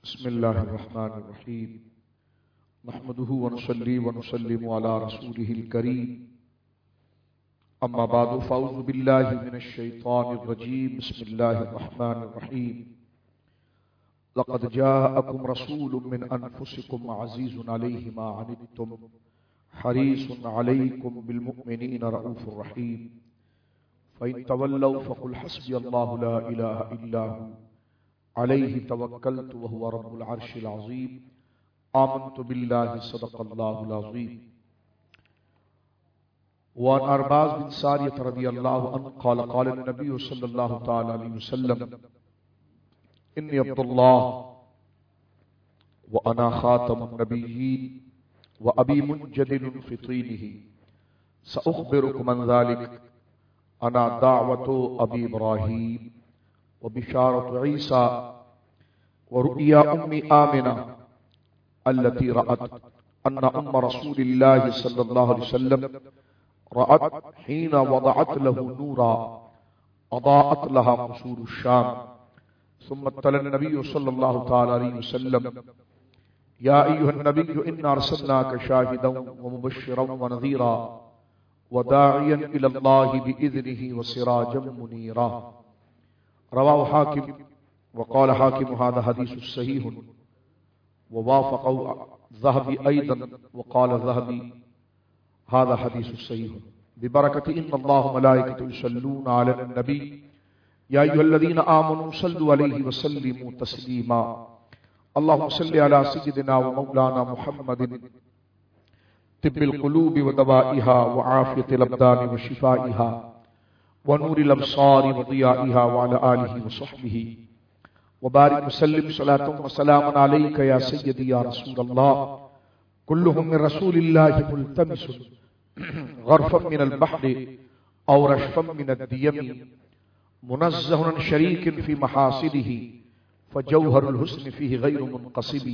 بسم الله الرحمن الرحيم نحمده ونصلي ونسلم على رسوله الكريم أما بعد فأعوذ بالله من الشيطان الرجيم بسم الله الرحمن الرحيم لقد جاءكم رسول من أنفسكم عزيز عليه ما عنتم حريص عليكم بالمؤمنين رؤوف رحيم فإن تولوا فقل حسبي الله لا إله إلا هو عليه توكلت وهو رب العرش العظيم آمنت بالله صدق الله العظيم. وعن أرباز بن سارية رضي الله عنه قال قال النبي صلى الله تعالى عليه وسلم إني عبد الله وأنا خاتم النبيين وأبي منجدل في طينه سأخبركم عن ذلك أنا دعوة أبي إبراهيم وبشارة عيسى ورؤيا أم آمنة التي رأت أن أم رسول الله صلى الله عليه وسلم رأت حين وضعت له نورا أضاءت لها قصور الشام. ثم تلا النبي صلى الله تعالى عليه وسلم يا أيها النبي إنا أرسلناك شاهدا ومبشرا ونذيرا وداعيا إلى الله بإذنه وسراجا منيرا. رواه حاكم وقال حاكم هذا حديث صحيح ووافقه ذهبي أيضا وقال ذهبي هذا حديث صحيح. ببركة إن الله ملائكته يصلون على النبي يا أيها الذين آمنوا صلوا عليه وسلموا تسليما. اللهم صل على سيدنا ومولانا محمد طب القلوب ودوائها وعافية الأبدان وشفائها ونور الأبصار وضيائها وعلى آله وصحبه وبارك وسلم صلاة وسلام عليك يا سيدي يا رسول الله. كلهم من رسول الله ملتمس غرفا من البحر أو رشفا من الديم منزه عن شريك في محاسنه فجوهر الحسن فيه غير منقسم.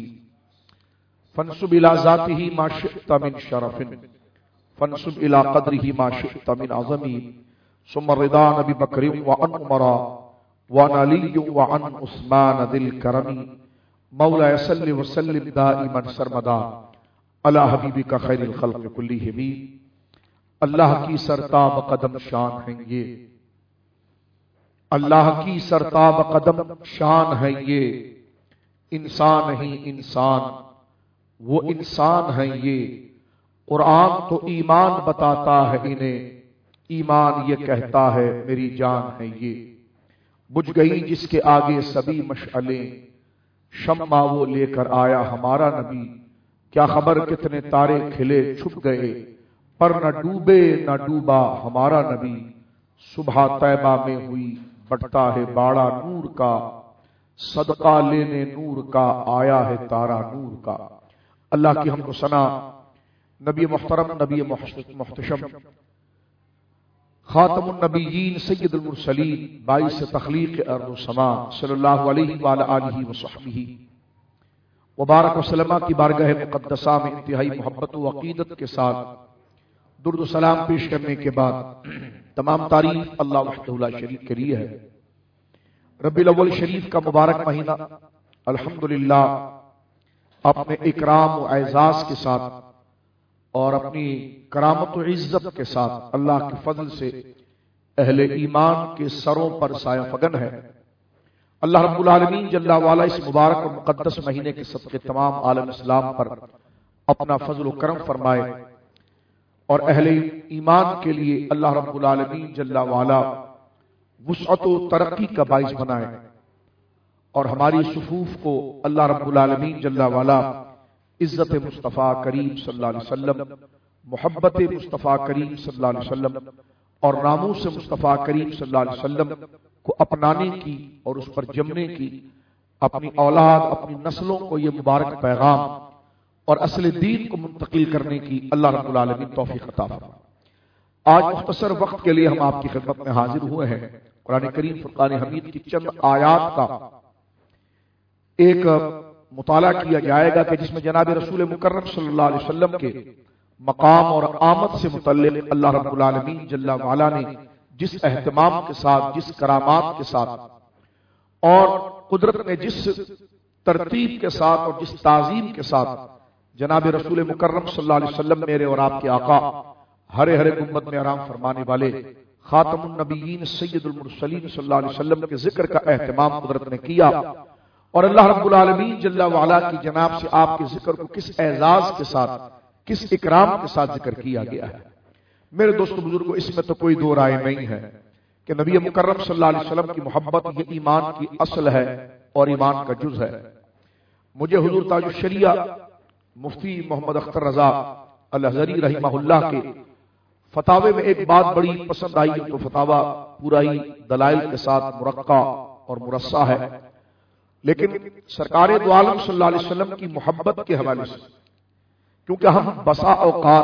فانسب إلى ذاته ما شئت من شرف فانسب إلى قدره ما شئت من عظم. ثم الرضا نبي بكر وعن عمر وعن علي وعن عثمان ذي الكرم. مولاي صل وسلم دائما سرمدا على حبیبک خیر الخلق کلہم. اللہ کی سرتاب قدم شان ہیں یہ، اللہ کی سرتاب قدم شان ہے یہ، انسان نہیں انسان وہ انسان ہیں یہ. قرآن تو ایمان بتاتا ہے انہیں، ایمان یہ کہتا ہے میری جان ہے یہ. بجھ گئی جس کے آگے سبھی مشعلیں، شمع وہ لے کر آیا ہمارا نبی. کیا خبر کتنے تارے کھلے چھپ گئے، پر نہ ڈوبے نہ ڈوبا ہمارا نبی. صبح طیبہ میں ہوئی بٹتا ہے باڑا نور کا، صدقہ لینے نور کا آیا ہے تارا نور کا. اللہ کی حمد و ثنا نبی محترم نبی محتشم خاتم النبیین سید المرسلین باعث تخلیق ارض و سما صلی اللہ علیہ وآلہ آلہ وصحبہ وبارک وسلم کی بارگاہ مقدسہ میں انتہائی محبت و عقیدت کے ساتھ درود و سلام پیش کرنے کے بعد تمام تعریف اللہ وحدہ لا شریک کے لیے ہے. ربیع الاول شریف کا مبارک مہینہ الحمدللہ اپنے اکرام و اعزاز کے ساتھ اور اپنی کرامت و عزت کے ساتھ اللہ کے فضل سے اہل ایمان کے سروں پر سایہ فگن ہے. اللہ رب العالمین جل وعلا اس مبارک اور مقدس مہینے کے صدقے تمام عالم اسلام پر اپنا فضل و کرم فرمائے اور اہل ایمان کے لیے اللہ رب العالمین جل وعلا وسعت و ترقی کا باعث بنائے اور ہماری صفوف کو اللہ رب العالمین جل وعلا عزت مصطفیٰ کریم صلی اللہ علیہ وسلم، محبت مصطفیٰ کریم صلی اللہ علیہ وسلم اور ناموس مصطفیٰ کریم صلی اللہ علیہ وسلم کو اپنانے کی اور اس پر جمنے کی، اپنی اولاد اپنی نسلوں کو یہ مبارک پیغام اور اصل دین کو منتقل کرنے کی اللہ رب العالمین توفیق عطا فرمائے. آج مختصر وقت کے لیے ہم آپ کی خدمت میں حاضر ہوئے ہیں. قرآن کریم فرقان حمید کی چند آیات کا ایک مطالعہ کیا جائے گا کہ جس میں جناب رسول مکرم صلی اللہ علیہ وسلم کے مقام اور آمد سے متعلق اللہ رب العالمین جل وعلا نے جس اہتمام کے ساتھ، جس کرامات کے ساتھ اور قدرت نے جس ترتیب کے ساتھ اور جس تعظیم کے ساتھ جناب رسول مکرم صلی اللہ علیہ وسلم میرے اور آپ کے آقا ہرے ہرے گنبد میں آرام فرمانے والے خاتم النبیین سید المرسلین صلی اللہ علیہ وسلم کے ذکر کا اہتمام قدرت نے کیا، اور اللہ رب العالمین جل وعلا کی جناب سے آپ کے ذکر کو کس اعزاز کے ساتھ، کس اکرام کے ساتھ ذکر کیا گیا ہے۔ میرے دوستو بزرگوں، اس میں تو کوئی دو رائے نہیں ہے کہ نبی مکرم صلی اللہ علیہ وسلم کی محبت یہ ایمان کی اصل ہے اور ایمان کا جز ہے۔ مجھے حضور تاج الشریعہ مفتی محمد اختر رضا الازہری رحمہ اللہ کے فتاوے میں ایک بات بڑی پسند آئی، تو فتاوہ پورا ہی دلائل کے ساتھ مرقع اور مرصع ہے، لیکن سرکار دو عالم صلی اللہ علیہ وسلم کی محبت کے حوالے سے، کیونکہ ہم بسا اوقات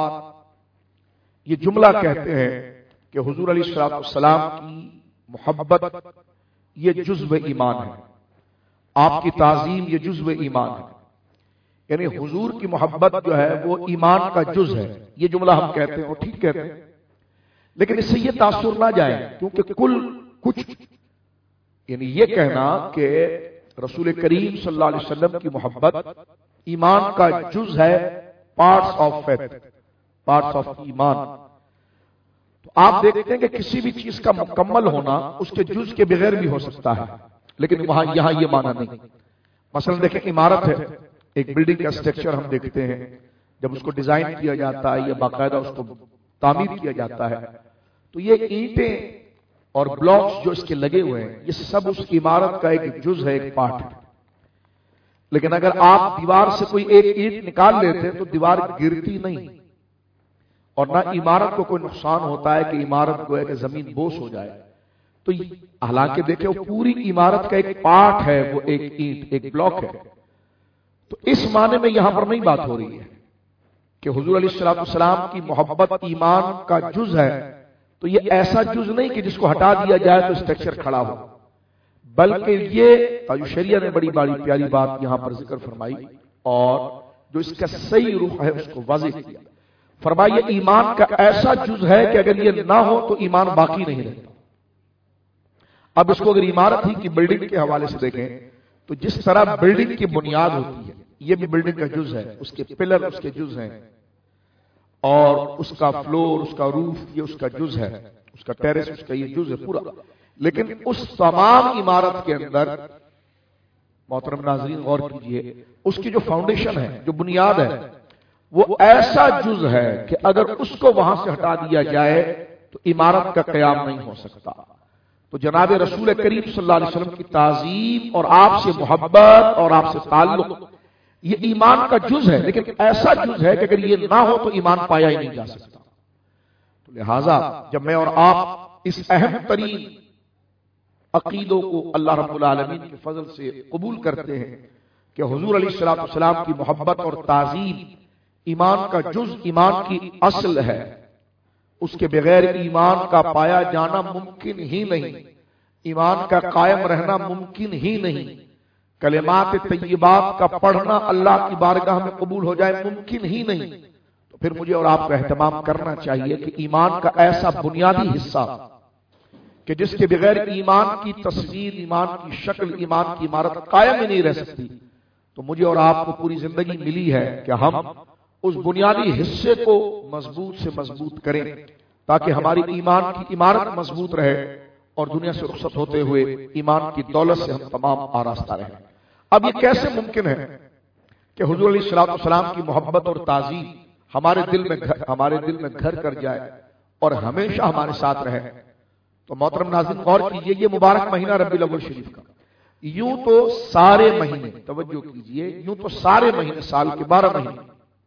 یہ جملہ کہتے ہیں کہ حضور علیہ السلام کی محبت یہ جزو ایمان ہے، آپ کی تعظیم یہ جزو ایمان ہے، یعنی حضور کی محبت جو ہے وہ ایمان کا جز ہے۔ یہ جملہ ہم کہتے ہیں اور ٹھیک کہتے ہیں، لیکن اس سے یہ تاثر نہ جائے، کیونکہ کچھ یعنی یہ کہنا کہ رسول کریم صلی اللہ علیہ وسلم کی محبت ایمان کا جز ہے، parts of faith, parts of ایمان، تو آپ دیکھتے ہیں کہ کسی بھی چیز کا مکمل ہونا اس کے جز کے بغیر بھی ہو سکتا ہے، لیکن یہاں یہ معنی نہیں۔ مثلا دیکھیں، عمارت ہے، ایک بلڈنگ کا اسٹرکچر ہم دیکھتے ہیں، جب اس کو ڈیزائن کیا جاتا ہے یا باقاعدہ اس کو تعمیر کیا جاتا ہے، تو یہ اینٹیں اور بلاکس جو اس کے لگے ہوئے ہیں یہ سب اس عمارت کا ایک جز ہے، ایک پارٹ ہے۔ لیکن اگر آپ دیوار سے کوئی ایک اینٹ نکال لیتے تو دیوار گرتی نہیں، اور نہ عمارت کو کوئی نقصان ہوتا ہے کہ عمارت کو ہے کہ زمین بوس ہو جائے۔ تو حالانکہ دیکھیں وہ پوری عمارت کا ایک پارٹ ہے، وہ ایک اینٹ، ایک بلاک ہے۔ تو اس معنی میں یہاں پر نہیں بات ہو رہی ہے کہ حضور علیہ السلام کی محبت ایمان کا جز ہے، تو یہ ایسا جز نہیں کہ جس کو ہٹا دیا جائے تو اسٹرکچر کھڑا ہو، بلکہ یہ تاج الشریعہ نے بڑی پیاری بات یہاں پر ذکر فرمائی، اور جو اس کا صحیح روح ہے اس کو واضح کیا۔ فرمایا ایمان کا ایسا جز ہے کہ اگر یہ نہ ہو تو ایمان باقی نہیں رہتا۔ اب اس کو اگر عمارت ہی کی بلڈنگ کے حوالے سے دیکھیں تو جس طرح بلڈنگ کی بنیاد ہوتی ہے، یہ بھی بلڈنگ کا جز ہے، اس کے پلر اس کے جز ہیں، اور اس کا فلور، اس کا روف یہ اس کا جز ہے، اس کا ٹیرس اس کا یہ جز ہے پورا۔ لیکن اس تمام عمارت کے اندر محترم ناظرین غور کیجئے، اس کی جو فاؤنڈیشن ہے، جو بنیاد ہے، وہ ایسا جز ہے کہ اگر اس کو وہاں سے ہٹا دیا جائے تو عمارت کا قیام نہیں ہو سکتا۔ تو جناب رسول کریم صلی اللہ علیہ وسلم کی تعظیم اور آپ سے محبت اور آپ سے تعلق یہ ایمان کا جز ہے، لیکن ایسا جز ہے کہ اگر یہ نہ ہو تو ایمان پایا ہی نہیں جا سکتا۔ تو لہٰذا جب میں اور آپ اس اہم ترین عقیدوں کو اللہ رب العالمین کے فضل سے قبول کرتے ہیں کہ حضور علیہ السلام کی محبت اور تعظیم ایمان کا جز، ایمان کی اصل ہے، اس کے بغیر ایمان کا پایا جانا ممکن ہی نہیں، ایمان کا قائم رہنا ممکن ہی نہیں، کلمات طیبات کا پڑھنا اللہ کی بارگاہ میں قبول ہو جائے ممکن ہی نہیں۔ تو پھر مجھے اور آپ کو اہتمام کرنا چاہیے کہ ایمان کا ایسا بنیادی حصہ کہ جس کے بغیر ایمان کی تصویر، ایمان کی شکل، ایمان کی عمارت قائم ہی نہیں رہ سکتی، تو مجھے اور آپ کو پوری زندگی ملی ہے کہ ہم اس بنیادی حصے کو مضبوط سے مضبوط کریں تاکہ ہماری ایمان کی عمارت مضبوط رہے اور دنیا سے رخصت ہوتے ہوئے ایمان کی دولت سے ہم تمام آراستہ رہیں۔ اب یہ کیسے ممکن ہے کہ حضور علیہ السلام کی محبت اور تعظیم ہمارے دل میں گھر کر جائے اور ہمیشہ ہمارے ساتھ رہے؟ تو محترم ناظرین غور کیجئے، یہ مبارک مہینہ ربیع الاول شریف کا، یوں تو سارے مہینے، توجہ کیجئے، یوں تو سارے مہینے سال کے 12 مہینے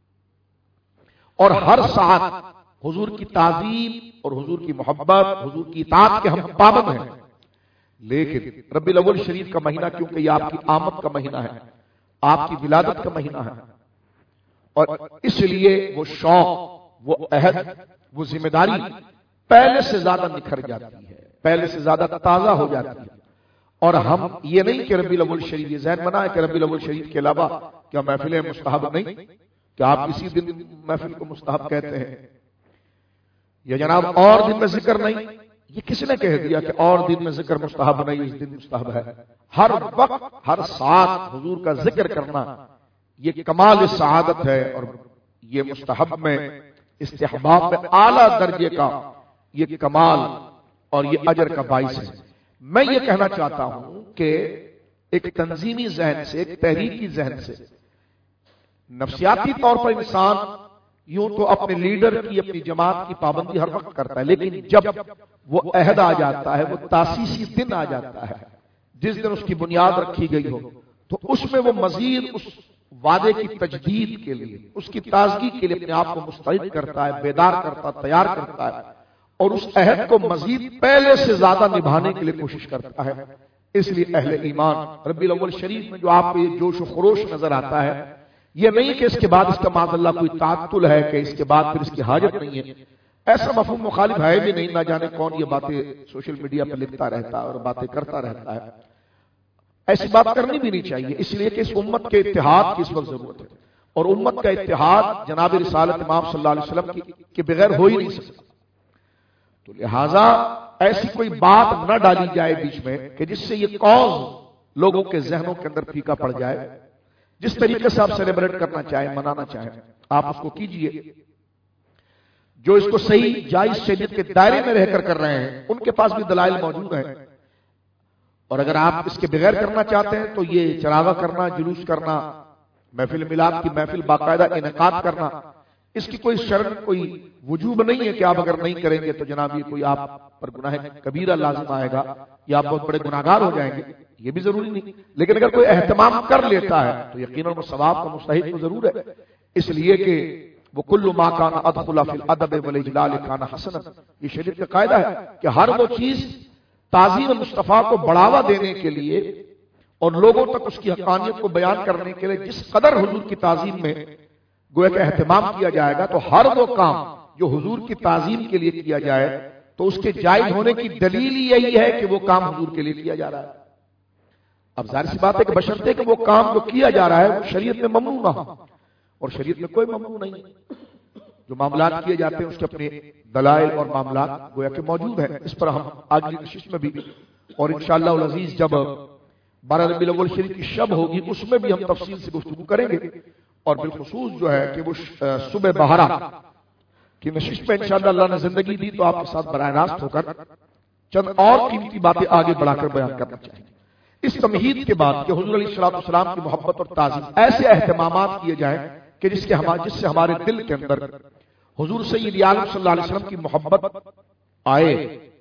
اور ہر ساعت حضور کی تعظیم اور حضور کی محبت، حضور کی اطاعت کے ہم پابند ہیں، لیکن ربیع الاول شریف کا مہینہ کیونکہ یہ آپ کی آمد کا مہینہ ہے، آپ کی ولادت کا مہینہ ہے، اور اس لیے وہ شوق، وہ عہد، وہ ذمہ داری پہلے سے زیادہ نکھر جاتی ہے، پہلے سے زیادہ تازہ ہو جاتی ہے۔ اور ہم یہ نہیں کہ ربیع الاول شریف، یہ ذہن بنا ہے کہ ربیع الاول شریف کے علاوہ کیا محفلیں مستحب نہیں، کہ آپ کسی دن محفل کو مستحب کہتے ہیں، یا جناب اور دن میں ذکر نہیں، یہ کس نے کہہ دیا کہ اور دن میں ذکر مستحب نہیں، اس دن مستحب ہے؟ ہر وقت ہر ساتھ حضور کا ذکر کرنا یہ کمال سعادت ہے، اور یہ مستحب میں استحباب میں اعلیٰ درجے کا یہ کمال اور یہ اجر کا باعث ہے۔ میں یہ کہنا چاہتا ہوں کہ ایک تنظیمی ذہن سے، ایک تحریکی ذہن سے، نفسیاتی طور پر انسان یوں تو اپنے لیڈر کی، اپنی جماعت کی پابندی ہر وقت کرتا ہے، لیکن جب وہ عہد آ جاتا ہے، وہ تاسیسی دن آ جاتا ہے جس دن اس کی بنیاد رکھی گئی ہو، تو اس میں وہ مزید اس وعدے کی تجدید کے لیے، اس کی تازگی کے لیے اپنے آپ کو مستعد کرتا ہے، بیدار کرتا ہے، تیار کرتا ہے، اور اس عہد کو مزید پہلے سے زیادہ نبھانے کے لیے کوشش کرتا ہے۔ اس لیے اہل ایمان ربیع الاول شریف میں جو آپ کو یہ جوش و خروش نظر آتا ہے، یہ نہیں کہ اس کے بعد اس کا معاذ اللہ کوئی تعطل ہے، کہ اس کے بعد پھر اس کی حاجت نہیں ہے، ایسا مفہوم مخالف ہے بھی نہیں، نہ جانے کون یہ باتیں سوشل میڈیا پر لکھتا رہتا ہے اور باتیں کرتا رہتا ہے۔ ایسی بات کرنی بھی نہیں چاہیے، اس لیے کہ اس امت کے اتحاد کی اس وقت ضرورت ہے، اور امت کا اتحاد جناب رسالت امام صلی اللہ علیہ وسلم کے بغیر ہو ہی نہیں سکتا۔ تو لہٰذا ایسی کوئی بات نہ ڈالی جائے بیچ میں کہ جس سے یہ کاز لوگوں کے ذہنوں کے اندر پھیکا پڑ جائے۔ جس طریقے سے آپ سیلیبریٹ کرنا چاہیں، منانا چاہیں، آپ اس کو کیجئے۔ جو اس کو صحیح جائز شریعت کے دائرے میں رہ کر رہے ہیں، ان کے پاس بھی دلائل موجود ہیں، اور اگر آپ اس کے بغیر کرنا چاہتے ہیں تو یہ چراغا کرنا، جلوس کرنا، محفل میلاد کی محفل باقاعدہ انعقاد کرنا، اس کی کوئی شرط، کوئی وجوب نہیں ہے کہ آپ اگر نہیں کریں گے تو جناب یہ کوئی آپ پر گناہ کبیرہ لازم آئے گا یا آپ بہت بڑے گناہگار ہو جائیں گے، یہ بھی ضروری نہیں۔ لیکن اگر کوئی اہتمام کر لیتا ہے تو یقیناً وہ ثواب کا مستحق تو ضرور ہے، اس لیے کہ وہ کل ما کان ادخل فی الادب والاجلال کان حسنا، یہ شریعت کا قاعدہ ہے کہ ہر وہ چیز تعظیم مصطفیٰ کو بڑھاوا دینے کے لیے اور لوگوں تک اس کی حقانیت کو بیان کرنے کے لیے جس قدر حضور کی تعظیم میں گویا کہ اہتمام کیا جائے گا، تو ہر وہ کام جو حضور کی تعظیم کے لیے کیا جائے تو اس کے جائز ہونے کی دلیل یہی ہے کہ وہ کام حضور کے لیے کیا جا رہا ہے۔ اب ظاہر سی بات ہے کہ بشرطے کہ وہ کام جو کیا جا رہا ہے وہ شریعت میں ممنوع نہ ہو، اور شریعت میں کوئی ممنوع نہیں ہے۔ جو معاملات کیے جاتے ہیں اس کے اپنے دلائل اور معاملات گویا کہ موجود ہیں، اس پر ہم اگلی نشست میں بھی اور انشاءاللہ العزیز جب 12 ربیع الاول شریف کی شب ہوگی اس میں بھی ہم تفصیل سے گفتگو کریں گے، اور بالخصوص جو ہے کہ وہ صبح بہارا کی نشست میں انشاءاللہ اللہ نے زندگی دی تو آپ کے ساتھ براہ راست ہو کر چند اور قیمتی باتیں آگے بڑھا کر بیان کرنا چاہیں گے۔ اس تمہید کے بعد کہ حضور علیہ السلام کی محبت اور تعظیم، ایسے اہتمامات کیے جائیں کہ جس سے ہمارے دل کے اندر حضور سید عالم صلی اللہ علیہ وسلم کی محبت آئے،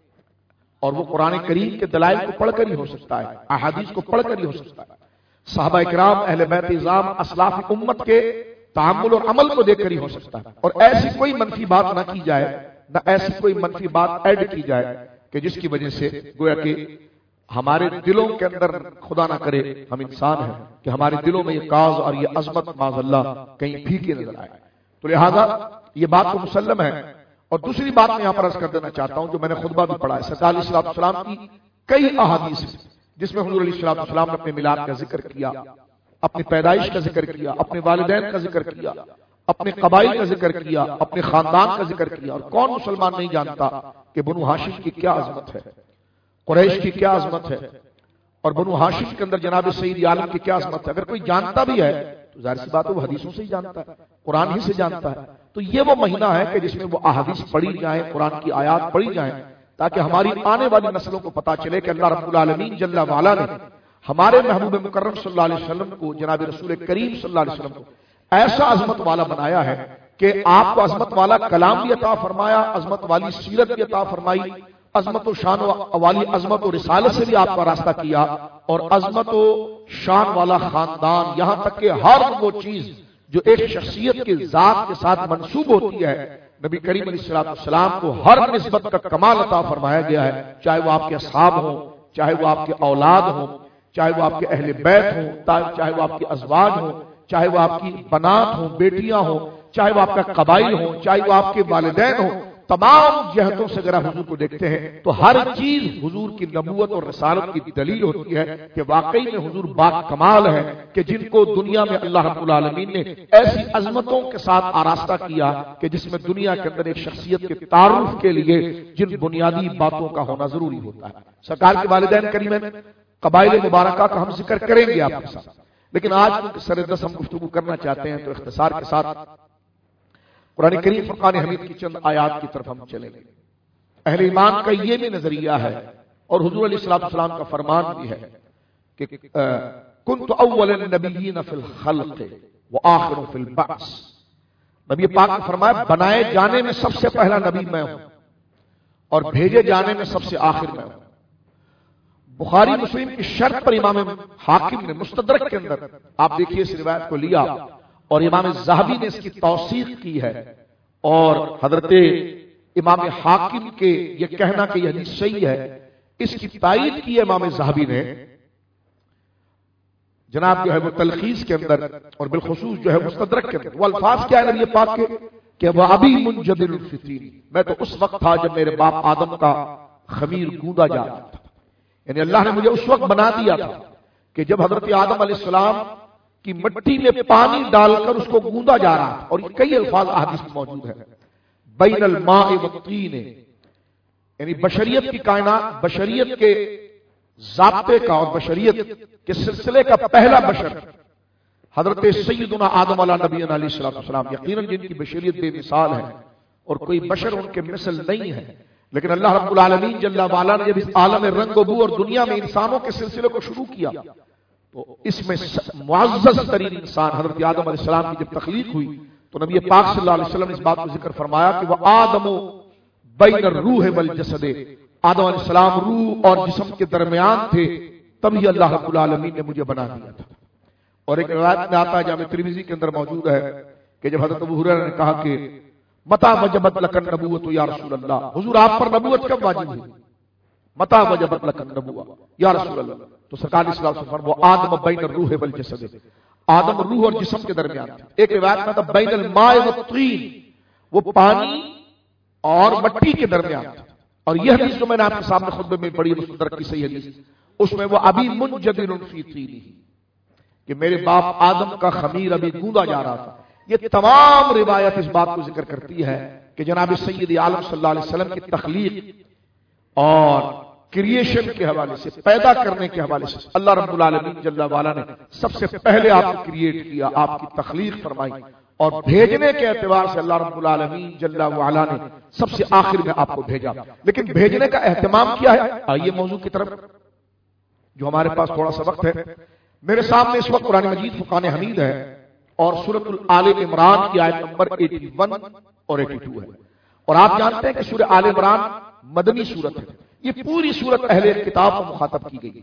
اور وہ قرآن کریم کے دلائل کو پڑھ کر ہی ہو سکتا ہے، احادیث کو پڑھ کر ہی ہو سکتا ہے، صحابہ کرام، اہل بیت اعظام، اسلاف امت کے تعامل اور عمل کو دیکھ کر ہی ہو سکتا ہے۔ اور ایسی کوئی منفی بات نہ کی جائے، نہ ایسی کوئی منفی بات ایڈ کی جائے کہ جس کی وجہ سے گویا کہ ہمارے دلوں کے اندر، خدا نہ کرے ہم انسان ہیں، کہ ہمارے دلوں میں یہ کاز اور یہ عظمت معاذ اللہ کہیں پھیکے نظر آئے۔ تو لہذا یہ بات تو مسلم ہے۔ اور دوسری بات میں یہاں پر عرض کر دینا چاہتا ہوں جو میں نے خطبہ بھی پڑھا ہے، سرکار علیہ السلام کی کئی احادیث جس میں حضور علیہ السلام نے اپنے میلاد کا ذکر کیا، اپنی پیدائش کا ذکر کیا، اپنے والدین کا ذکر کیا، اپنے قبائل کا ذکر کیا، اپنے خاندان کا ذکر کیا۔ اور کون مسلمان نہیں جانتا کہ بنو ہاشم کی کیا عظمت ہے، قریش کی کیا عظمت ہے، اور بنو ہاشم کے اندر جناب سید عالم کی کیا عظمت ہے۔ اگر کوئی جانتا بھی ہے تو ظاہر سی بات ہے وہ حدیثوں سے ہی جانتا ہے، قرآن ہی سے جانتا ہے۔ تو یہ وہ مہینہ ہے کہ جس میں وہ احادیث پڑھی جائیں، قرآن کی آیات پڑھی جائیں، تاکہ ہماری آنے والی نسلوں کو پتہ چلے کہ اللہ رب العالمین جل وعلا نے ہمارے محبوب مکرم صلی اللہ علیہ وسلم کو، جناب رسول کریم صلی اللہ علیہ وسلم کو ایسا عظمت والا بنایا ہے کہ آپ کو عظمت والا کلام بھی عطا فرمایا، عظمت والی سیرت بھی عطا فرمائی، عظمت و شان والی عظمت و رسالت سے بھی آپ کا راستہ کیا، اور عظمت و شان والا خاندان، یہاں تک کہ ہر وہ چیز جو ایک شخصیت کے ذات کے ساتھ منسوب ہوتی ہے، نبی کریم علیہ السلام کو ہر نسبت کا کمال عطا فرمایا گیا ہے، چاہے وہ آپ کے اصحاب ہوں، چاہے وہ آپ کے اولاد ہوں، چاہے وہ آپ کے اہل بیت ہوں، چاہے وہ آپ کے ازواج ہوں، چاہے وہ آپ کی بنات ہوں، بیٹیاں ہوں، چاہے وہ آپ کا قبائل ہوں، چاہے وہ آپ کے والدین ہوں، تمام جہتوں سے اگر آپ حضور کو دیکھتے ہیں تو ہر چیز حضور کی نبوت اور رسالت کی دلیل ہوتی ہے کہ واقعی میں حضور با کمال ہے کہ جن کو دنیا میں اللہ رب العالمین نے ایسی عظمتوں کے ساتھ آراستہ کیا کہ جس میں دنیا کے اندر ایک شخصیت کے تعارف کے لیے جن بنیادی باتوں کا ہونا ضروری ہوتا ہے۔ سرکار کے والدین کریمین قبائل مبارکہ کا ہم ذکر کریں گے آپ کے ساتھ، لیکن آج سردس ہم گفتگو کرنا چاہتے ہیں تو اختصار کے ساتھ قرآن کریم فرقان حمید کی چند آیات کی طرف ہم چلیں گے۔ اہل ایمان کا یہ بھی نظریہ ہے اور حضور علیہ السلام کا فرمان بھی ہے کہ کنت اول النبیین فی الخلق وآخر فی البعث، نبی پاک نے فرمایا بنائے جانے میں سب سے پہلا نبی میں ہوں اور بھیجے جانے میں سب سے آخر میں ہوں۔ بخاری مسلم کی شرط پر امام حاکم نے مستدرک کے اندر آپ دیکھیے اس روایت کو لیا اور امام ذہبی نے اس کی توثیق کی ہے، اور حضرت امام حاکم کے یہ کہنا کہ یہ حدیث صحیح ہے اس کی تائید کی ہے امام ذہبی نے جناب جو ہے وہ تلخیص کے اندر اور بالخصوص جو ہے مستدرک کے اندر۔ وہ الفاظ کیا ہے نبی پاک کے کہ وہ ابھی منجدل الفطین، میں تو اس وقت تھا جب میرے باپ آدم کا خمیر گوندا جا رہا تھا، یعنی اللہ نے مجھے اس وقت بنا دیا تھا کہ جب حضرت آدم علیہ السلام کی مٹی میں پانی ڈال کر اس کو گوندا جا رہا تھا، اور کئی الفاظ احادیث میں موجود ہیں بین الماء والطین، یعنی بشریت کی کائنات، بشریت کے ضابطے کا اور بشریت کے سلسلے کا پہلا بشر حضرت سیدنا آدم علیہ نبینا علیہ السلام، یقیناً جن کی بشریت بے مثال ہے اور کوئی بشر ان کے مثل نہیں ہے، لیکن اللہ رب العالمین جل وعلا نے جب اس عالم رنگ و بو اور دنیا میں انسانوں کے سلسلے کو شروع کیا تو اس میں معزز ترین انسان حضرت آدم علیہ السلام کی جب تخلیق ہوئی تو نبی پاک صلی اللہ علیہ وسلم نے اس بات کو ذکر فرمایا کہ وہ آدم بین الروح والجسد، آدم علیہ السلام روح اور جسم کے درمیان تھے، تبھی اللہ رب العالمین نے مجھے بنا دیا تھا۔ اور ایک روایت میں آتا ہے جامع ترمذی کے اندر موجود ہے کہ جب حضرت ابو ہریرہ نے کہا کہ متى وجبت لك النبوة یا رسول اللہ، حضور آپ پر نبوت کب واجب ہوئی؟ متى وجبت لك النبوة یا رسول اللہ، تو سرکار صلی اللہ علیہ وسلم وہ آدم بین الروح والجسد، آدم روح اور جسم کے درمیان تھا۔ ایک روایت میں تھا بین الماء والطین، وہ پانی اور مٹی کے درمیان تھا۔ اور یہ حدیث جو میں نے آپ کے سامنے خطبے میں پڑھی مستدرک کی صحیح حدیث، اس میں وہ ابھی منجدل فی طینہ، کہ میرے باپ آدم کا خمیر ابھی گوندا جا رہا تھا۔ یہ تمام روایت اس بات کو ذکر کرتی ہے کہ جناب سید عالم صلی اللہ علیہ وسلم کی تخلیق اور کریشن کے حوالے سے، پیدا کرنے کے حوالے سے اللہ رب العالمین جل وعلا نے سب سے پہلے آپ کو کریٹ کیا، آپ کی تخلیق فرمائی، اور بھیجنے کے اعتبار سے اللہ رب العالمین جل وعلا نے سب سے آخر میں آپ کو بھیجا۔ لیکن بھیجنے کا اہتمام کیا ہے؟ آئیے موضوع کی طرف، جو ہمارے پاس تھوڑا سا وقت ہے۔ میرے سامنے اس وقت قرآن مجید فرقان حمید ہے اور سورۃ آل عمران کی آیت نمبر 81 اور 82 ہے، اور آپ جانتے ہیں کہ سورہ آل عمران مدنی سورت ہے۔ یہ پوری سورت اہل کتاب کو مخاطب کی گئی،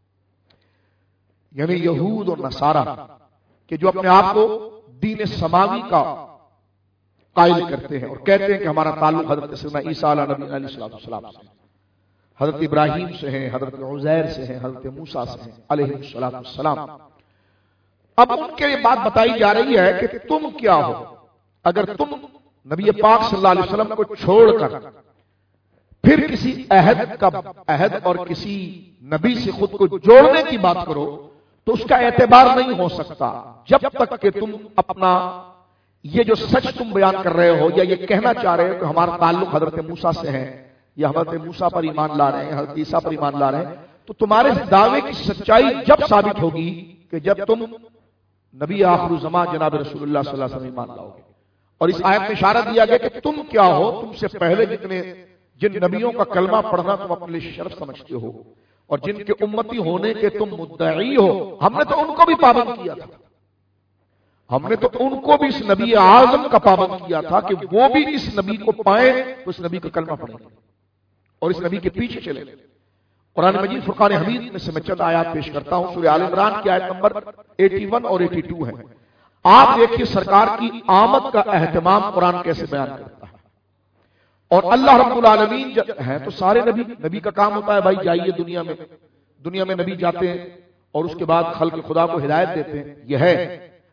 یعنی یہود اور نصارہ کہ جو اپنے آپ کو دین سماوی کا قائل کرتے ہیں اور کہتے ہیں کہ ہمارا تعلق حضرت سیدنا عیسیٰ علیہ نبی علیہ السلام سے، حضرت ابراہیم سے ہیں، حضرت عزیر سے ہیں، حضرت موسیٰ سے ہیں علیہ السلام۔ اب ان کے یہ بات بتائی جا رہی ہے کہ تم کیا ہو؟ اگر تم نبی پاک صلی اللہ علیہ وسلم کو چھوڑ کر پھر کسی عہد اور کسی نبی سے خود کو جوڑنے کی بات کرو تو اس کا اعتبار نہیں ہو سکتا جب تک کہ تم اپنا یہ جو سچ تم بیان کر رہے ہو یا یہ کہنا چاہ رہے ہو کہ ہمارا تعلق حضرت موسیٰ سے ہے یا حضرت موسیٰ پر ایمان لا رہے ہیں، حضرت عیسیٰ پر ایمان لا رہے ہیں، تو تمہارے دعوے کی سچائی جب ثابت ہوگی کہ جب تم نبی آخر الزمان جناب رسول اللہ صلی اللہ علیہ وسلم ایمان لاؤ گے۔ اور اس آیت میں اشارہ دیا گیا کہ تم کیا ہو؟ تم سے پہلے جن نبیوں کا کلمہ پڑھنا تم اپنے لیے شرف سمجھتے ہو اور جن کے امتی ہونے کے تم مدعی ہو، ہم نے تو ان کو بھی پابند کیا تھا، ہم نے تو ان کو بھی اس نبی اعظم کا پابند کیا تھا کہ وہ بھی اس نبی کو پائیں تو اس نبی کا کلمہ پڑھیں گے اور اس نبی کے پیچھے چلیں گے۔ قرآن مجید فرقان حمید میں سے میں چند آیات پیش کرتا ہوں، سورہ آل عمران کی آیت نمبر 81 اور 82 ہے۔ آپ دیکھیے سرکار کی آمد کا اہتمام قرآن کیسے بیان کرتا ہے، اور اللہ رب العالمین ہیں تو سارے نبی کا کام ہوتا ہے بھائی جائیے دنیا میں نبی جاتے ہیں اور اس کے بعد خلق خدا کو ہدایت دیتے ہیں، یہ ہے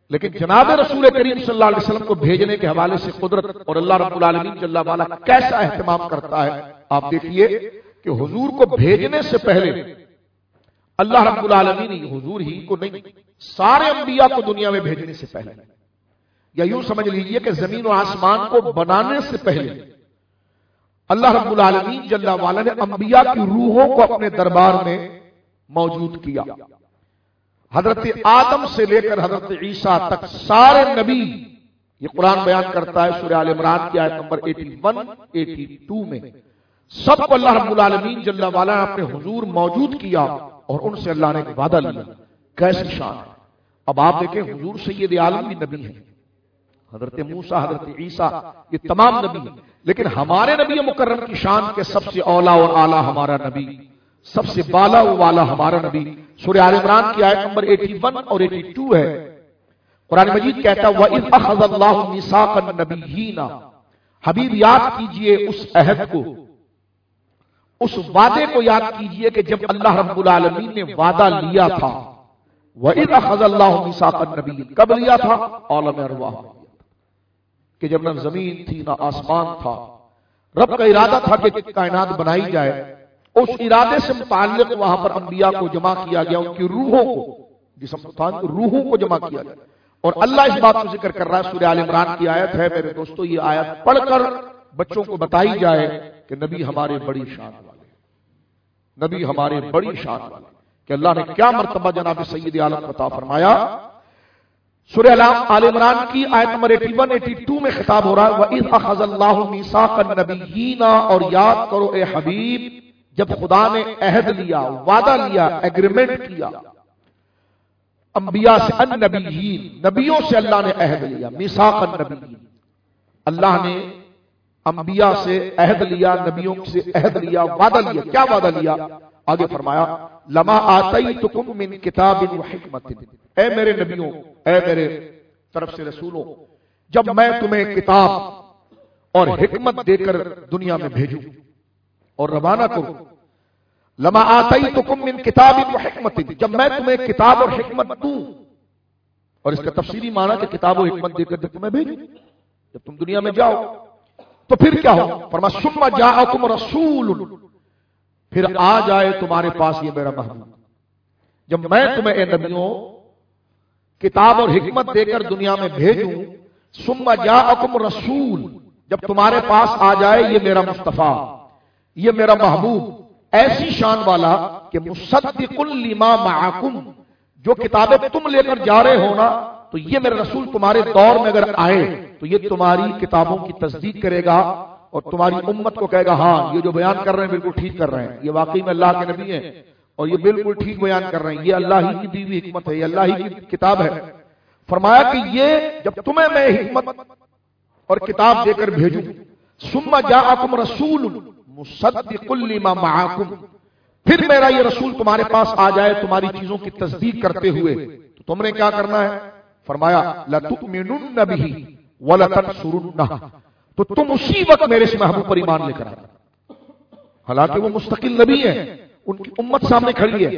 لیکن جناب رسول کریم صلی اللہ علیہ وسلم کو بھیجنے کے حوالے سے قدرت اور اللہ رب العالمین جل وعلا کیسا اہتمام کرتا ہے آپ دیکھیے کہ حضور کو بھیجنے سے پہلے اللہ رب العالمین حضور ہی کو نہیں، سارے انبیاء کو دنیا میں بھیجنے سے پہلے، یا یوں سمجھ لیجئے کہ زمین و آسمان کو بنانے سے پہلے اللہ رب العالمین جل وعلا نے انبیاء کی روحوں کو اپنے دربار میں موجود کیا۔ حضرت آدم سے لے کر حضرت عیسیٰ تک سارے نبی، یہ قرآن بیان کرتا ہے سورہ آل عمران کی آیت نمبر 81 82 میں، سب کو اللہ رب العالمین جل وعلا نے اپنے حضور موجود کیا اور ان سے اللہ نے ایک وعدہ لیا۔ کیسی شان ہے! اب آپ دیکھیں حضور سید عالم بھی نبی ہیں، حضرت موسیٰ، حضرت عیسیٰ، یہ تمام نبی ہیں، لیکن ہمارے نبی مکرم کی شان کے سب سے اولا اور اعلیٰ ہمارا نبی، سب سے بالا و والا ہمارا نبی۔ سورہ آل عمران کی آیت نمبر 81 اور 82 ہے، قرآن مجید کہتا ہے وَإِذْ أَخَذَ اللَّهُ مِيثَاقَ النَّبِيِّينَ، حبیب یاد کیجئے اس عہد کو، اس وعدے کو یاد کیجئے کہ جب اللہ رب العالمین نے وعدہ لیا تھا۔ وَإِذْ أَخَذَ اللَّهُ مِيثَاقَ النَّبِيِّينَ، کب لیا تھا؟ عالم ارواح، کہ جب نہ زمین تھی نہ آسمان تھا، رب کا ارادہ تھا کہ کائنات بنائی جائے، اس ارادے سے متعلق وہاں پر انبیاء کو جمع کیا گیا، ان کی روحوں کو، جسم روحوں کو جمع کیا گیا۔ اور اللہ اس بات کو ذکر کر رہا ہے، سورہ آل عمران کی آیت ہے میرے دوستو، یہ آیت پڑھ کر بچوں کو بتائی جائے کہ نبی ہمارے بڑی شان والے، نبی ہمارے بڑی شان والے، کہ اللہ نے کیا مرتبہ جناب سید عالم عطا فرمایا۔ سورہ آل عمران کی آیت نمبر 81 82 میں خطاب ہو رہا ہے وَإِذْ أَخَذَ اللَّهُ مِيثَاقَ النَّبِيِّينَ، اور یاد کرو اے حبیب جب خدا نے عہد لیا، وعدہ لیا، ایگریمنٹ کیا انبیاء سے، النبیین، نبیوں سے اللہ نے عہد لیا، میثاق النبیین، اللہ نے انبیاء سے عہد لیا، نبیوں سے عہد لیا، وعدہ لیا۔ کیا وعدہ لیا؟ آگے فرمایا لما آتیتکم من کتاب و حکمت، اے میرے نبیوں، اے میرے طرف سے رسولوں، جب میں تمہیں کتاب اور حکمت دے کر دنیا میں بھیجوں اور روانہ کروں، لما آتیتکم من کتاب و حکمت، جب میں تمہیں کتاب اور حکمت دوں، اور اس کا تفصیلی معنی کہ کتاب و حکمت دے کر جب تمہیں بھیجوں، جب تم دنیا میں جاؤ تو پھر کیا ہو؟ فرمایا ثم جاءکم رسول، پھر آ جائے تمہارے پاس یہ میرا محبوب۔ جب میں تمہیں اے نبیوں کتاب اور حکمت دے کر دنیا میں بھیجوں، ثم جاءکم رسول، جب تمہارے پاس آ جائے یہ میرا مصطفیٰ، یہ میرا محبوب، ایسی شان والا کہ مصدق لما معکم، جو کتابیں تم لے کر جا رہے ہو نا، تو یہ میرا رسول تمہارے دور میں اگر آئے تو یہ تمہاری کتابوں کی تصدیق کرے گا اور تمہاری امت کو کہے گا ہاں یہ جو بیان کر رہے ہیں بالکل ٹھیک کر رہے ہیں، یہ واقعی میں اللہ کے نبی ہیں اور یہ بالکل ٹھیک بیان کر رہے ہیں، یہ اللہ ہی کی دی ہوئی حکمت ہے، یہ اللہ ہی کی کتاب ہے۔ فرمایا کہ یہ جب تمہیں میں حکمت اور کتاب دے کر بھیجوں، ثم جاءکم رسول مصدق لما معکم، پھر میرا یہ رسول تمہارے پاس آ جائے تمہاری چیزوں کی تصدیق کرتے ہوئے، تو تم نے کیا کرنا ہے؟ فرمایا لَتُؤْمِنُنَّ بِهِ وَلَتَنْصُرُنَّهُ، تو تم اسی وقت میرے اس محبوب پر ایمان لے کر آنا۔ حالانکہ وہ مستقل نبی ہیں، ان کی امت سامنے کھڑی ہے،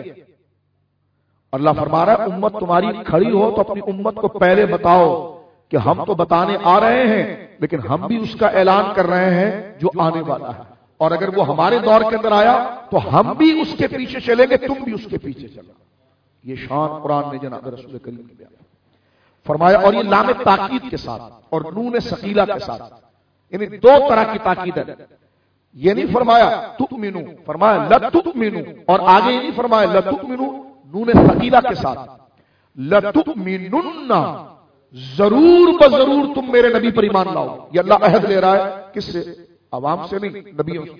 اللہ فرما رہا ہے امت تمہاری کھڑی ہو تو اپنی امت کو پہلے بتاؤ کہ ہم تو بتانے آ رہے ہیں لیکن ہم بھی اس کا اعلان کر رہے ہیں جو آنے والا ہے، اور اگر وہ ہمارے دور کے اندر آیا تو ہم بھی اس کے پیچھے چلیں گے، تم بھی اس کے پیچھے چلو۔ یہ شان قرآن نے جناب رسول کریم نے بیان فرمایا، اور یہ لام تاکید کے ساتھ اور نون ثقیلہ کے ساتھ، یعنی دو طرح کی تاکید ہے۔ یہ نہیں فرمایا تؤمنو، فرمایا لتؤمنو، اور آگے یہ نہیں فرمایا لتؤمنو نون ثقیلہ کے ساتھ، لتؤمنن، ضرور بضرور تم میرے نبی پر ایمان لاؤ۔ یہ اللہ عہد لے رہا ہے، کس سے؟ عوام سے نہیں، نبیوں سے۔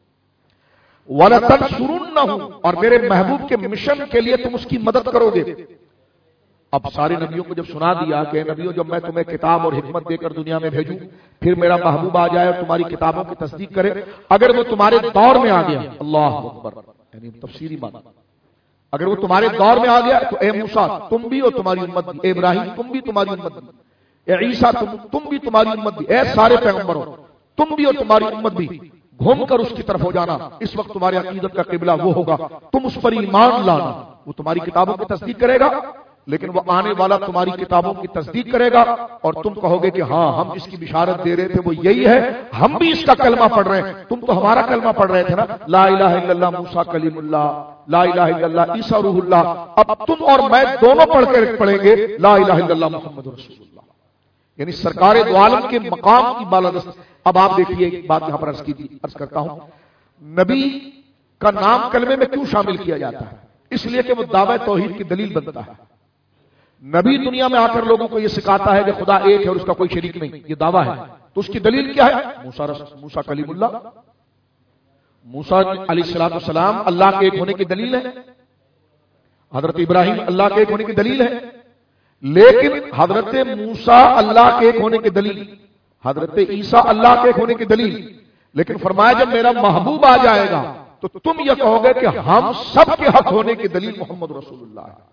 وَلَتَنْصُرُنَّهُ، اور میرے محبوب کے مشن کے لیے تم اس کی مدد کرو گے۔ اب سارے نبیوں کو جب سنا دیا کہ نبیوں جب میں تمہیں کتاب اور حکمت دے کر دنیا میں بھیجوں، پھر میرا محبوب آ جائے اور تمہاری کتابوں کی تصدیق کرے، اگر وہ تمہارے دور میں آ گیا، اللہ اکبر، یعنی تفسیری بات، اگر وہ تمہارے دور میں آ گیا تو اے موسیٰ تم بھی اور تمہاری امت بھی، اے ابراہیم تم بھی تمہاری امت بھی، اے عیسیٰ تم بھی تمہاری امت بھی، اے سارے پیغمبروں تم بھی اور تمہاری امت بھی گھوم کر اس کی طرف ہو جانا، اس وقت تمہاری عقیدت کا قبلہ وہ ہوگا، تم اس پر ایمان لانا، وہ تمہاری کتابوں کی تصدیق کرے گا، لیکن وہ آنے والا تمہاری کتابوں کی تصدیق کرے گا اور تم کہو گے کہ ہاں ہم جس کی بشارت دے رہے تھے وہ یہی ہے، ہم بھی اس کا کلمہ پڑھ رہے ہیں، تم تو ہمارا کلمہ پڑھ رہے تھے نا، لا الہ الا اللہ موسیٰ کلیم اللہ، لا الہ الا اللہ عیسیٰ روح اللہ، اب تم اور میں دونوں پڑھیں گے لا الہ الا اللہ محمد رسول اللہ، یعنی سرکار دو عالم کے مقام کی بالادست۔ اب آپ دیکھیے ایک بات یہاں پر عرض کرتا ہوں، نبی کا نام کلمے میں کیوں شامل کیا جاتا ہے؟ اس لیے کہ وہ دعوی توحید کی دلیل بنتا ہے۔ نبی دنیا میں آ کر لوگوں کو یہ سکھاتا ہے کہ خدا ایک ہے اور اس کا کوئی شریک نہیں، یہ دعویٰ ہے، تو اس کی دلیل کیا ہے؟ موسیٰ کلیم اللہ، موسیٰ علیہ السلام اللہ کے ایک ہونے کی دلیل ہے، حضرت ابراہیم اللہ کے ایک ہونے کی دلیل ہے، لیکن حضرت موسیٰ اللہ کے ایک ہونے کی دلیل، حضرت عیسیٰ اللہ کے ایک ہونے کی دلیل، لیکن فرمایا جب میرا محبوب آ جائے گا تو تم یہ کہو گے کہ ہم سب کے حق ہونے کی دلیل محمد رسول اللہ ہے۔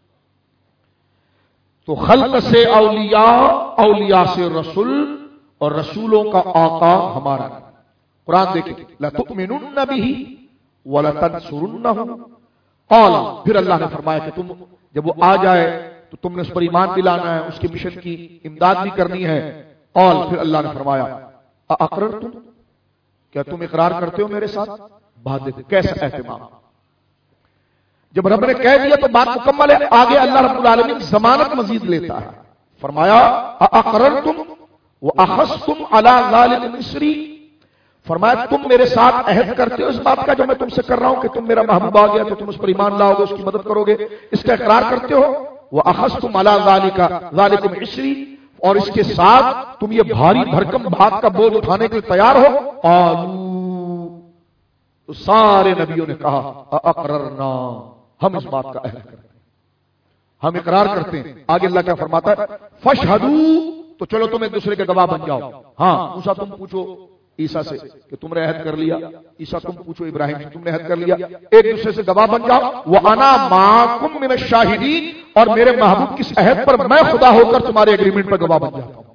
تو خلق سے اولیاء، اولیاء سے رسول، اور رسولوں کا آقا ہمارا قرآن دیکھیں، لَتُؤْمِنُنَّ بِهِ وَلَتَنْصُرُنَّهُ قال، پھر اللہ نے فرمایا کہ تم جب وہ آ جائے تو تم نے اس پر ایمان دلانا ہے، اس کے مشن کی امداد بھی کرنی ہے۔ قال، پھر اللہ نے فرمایا اقررتم، کیا تم اقرار کرتے ہو میرے ساتھ؟ بات دیکھو کیسا اہتمام، جب رب نے کہہ دیا تو بات مکمل ہے۔ آگے اللہ رب العالمین ضمانت مزید لیتا ہے، فرمایا اقررتم واخذتم علی ذلک مصری، فرمایا تم میرے ساتھ عہد کرتے ہو اس بات کا جو میں تم سے کر رہا ہوں کہ تم میرا محبوب آ گیا تو تم اس پر ایمان لاؤ گے، اس کی مدد کرو گے، اس کا اقرار کرتے ہو؟ واخذتم علی ذلک مصری، اور اس کے ساتھ تم یہ بھاری بھرکم بات کا بوجھ اٹھانے کے لیے تیار ہو؟ قالوا، تو سارے نبیوں نے کہا اقررنا، ہم اس بات کا عہد کرتے ہیں، ہم اقرار کرتے ہیں۔ آگے اللہ کیا فرماتا ہے؟ فاشہدوا، تو چلو تم ایک دوسرے کے گواہ بن جاؤ۔ ہاں موسیٰ تم پوچھو عیسیٰ سے کہ تم نے عہد کر لیا، عیسیٰ تم پوچھو ابراہیم سے تم نے عہد کر لیا، ایک دوسرے سے گواہ بن جاؤ۔ وَأَنَا مَعَكُم مِّنَ الشَّاهِدِينَ، اور میرے محبوب کس عہد پر میں خدا ہو کر تمہارے ایگریمنٹ پر گواہ بن جاتا ہوں۔